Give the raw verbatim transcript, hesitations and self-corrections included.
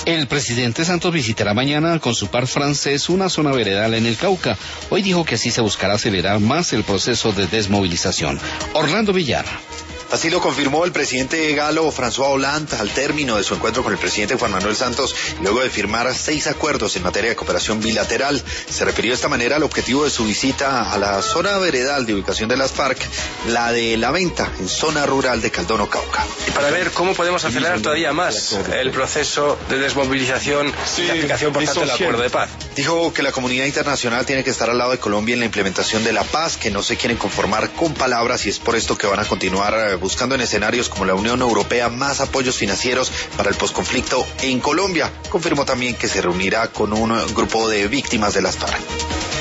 El presidente Santos visitará mañana con su par francés una zona veredal en el Cauca. Hoy dijo que así se buscará acelerar más el proceso de desmovilización. Orlando Villar. Así lo confirmó el presidente galo François Hollande al término de su encuentro con el presidente Juan Manuel Santos, luego de firmar seis acuerdos en materia de cooperación bilateral. Se refirió de esta manera al objetivo de su visita a la zona veredal de ubicación de las FARC, la de La Venta, en zona rural de Caldono, Cauca. Y para ver cómo podemos acelerar todavía más el proceso de desmovilización y la aplicación, por tanto, del acuerdo de paz. Dijo que la comunidad internacional tiene que estar al lado de Colombia en la implementación de la paz, que no se quieren conformar con palabras y es por esto que van a continuar buscando en escenarios como la Unión Europea más apoyos financieros para el posconflicto en Colombia. Confirmó también que se reunirá con un grupo de víctimas de las FARC.